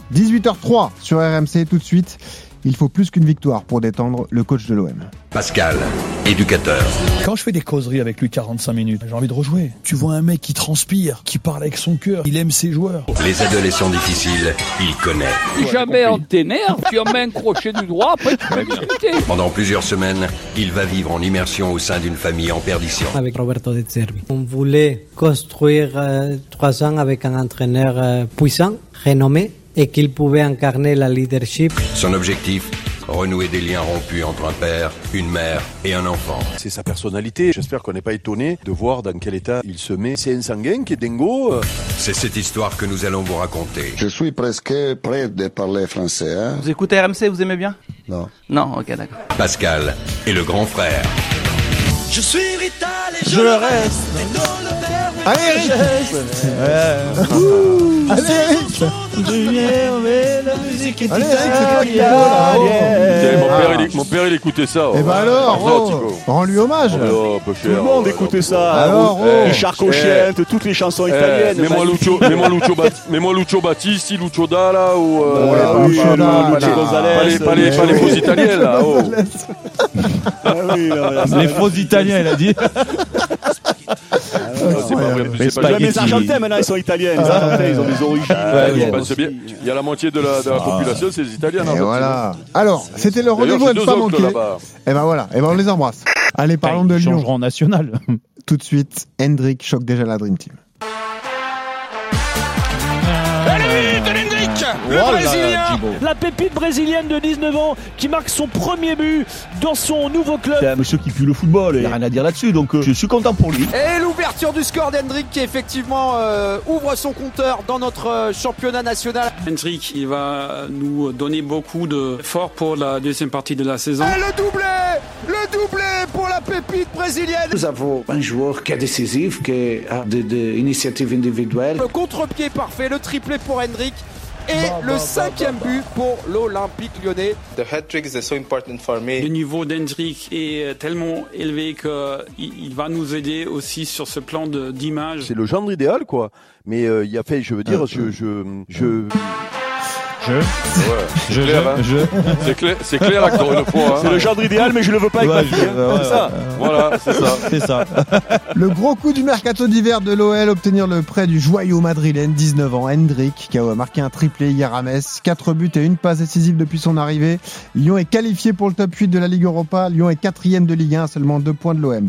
18h03 sur RMC tout de suite. Il faut plus qu'une victoire pour détendre le coach de l'OM. Pascal, éducateur. Quand je fais des causeries avec lui 45 minutes, j'ai envie de rejouer. Tu vois un mec qui transpire, qui parle avec son cœur, il aime ses joueurs. Les adolescents difficiles, il connaît. Si jamais on t'énerve, tu en mets un crochet du droit, après tu peux discuter. Pendant plusieurs semaines, il va vivre en immersion au sein d'une famille en perdition. Avec Roberto De Zerbi. On voulait construire 3 ans avec un entraîneur puissant, renommé, et qu'il pouvait incarner la leadership. Son objectif, renouer des liens rompus entre un père, une mère et un enfant. C'est sa personnalité. J'espère qu'on n'est pas étonné de voir dans quel état il se met. C'est un sanguin qui est dingo. C'est cette histoire que nous allons vous raconter. Je suis presque prêt de parler français. Hein? Vous écoutez RMC, vous aimez bien ? Non. Non, ok, d'accord. Pascal et le grand frère. Je suis Rital et je le reste. Allez Eric. Allez Eric. La musique est Allez, Mon père il écoutait ça. Et bah alors, rends-lui hommage. Tout le monde écoutait ça. Alors, Richard Cochiente, toutes les chansons italiennes. Mets-moi Lucio Battisti, Lucio Dalla ou pas les faux italiens là. Les faux italiens, il a dit. C'est pas vrai. Les Argentins maintenant ils sont italiens. Les Argentins ils ont des origines. Il y a la moitié de la population c'est les Italiens. Et voilà. Alors, c'était le rendez-vous à ne pas manquer. Et ben voilà. Et ben on les embrasse. Allez, parlons de Lyon. Changeront en national. Tout de suite, Hendrik choque déjà la Dream Team. Le Brésilien, la pépite brésilienne de 19 ans qui marque son premier but dans son nouveau club. C'est un monsieur qui pue le football, il n'y a rien à dire là-dessus, donc je suis content pour lui. Et l'ouverture du score d'Hendrik qui effectivement ouvre son compteur dans notre championnat national. Hendrik, il va nous donner beaucoup d'efforts pour la deuxième partie de la saison. Et le doublé pour la pépite brésilienne. Nous avons un joueur qui est décisif, qui a des initiatives individuelles. Le contre-pied parfait, le triplé pour Hendrik. Et le 5e but pour l'Olympique lyonnais. Le niveau d'Hendrik est tellement élevé qu'il va nous aider aussi sur ce plan d'image. C'est le genre idéal quoi. Mais il y a fait, je veux dire, C'est clair encore une fois. Hein. C'est le genre idéal, mais je le veux pas avec ma fille. Voilà, c'est ça. Le gros coup du mercato d'hiver de l'OL, obtenir le prêt du joyau madrilène, 19 ans, Hendrik, qui a marqué un triplé hier à Metz. 4 buts et une passe décisive depuis son arrivée. Lyon est qualifié pour le top 8 de la Ligue Europa. Lyon est 4e de Ligue 1, seulement 2 points de l'OM.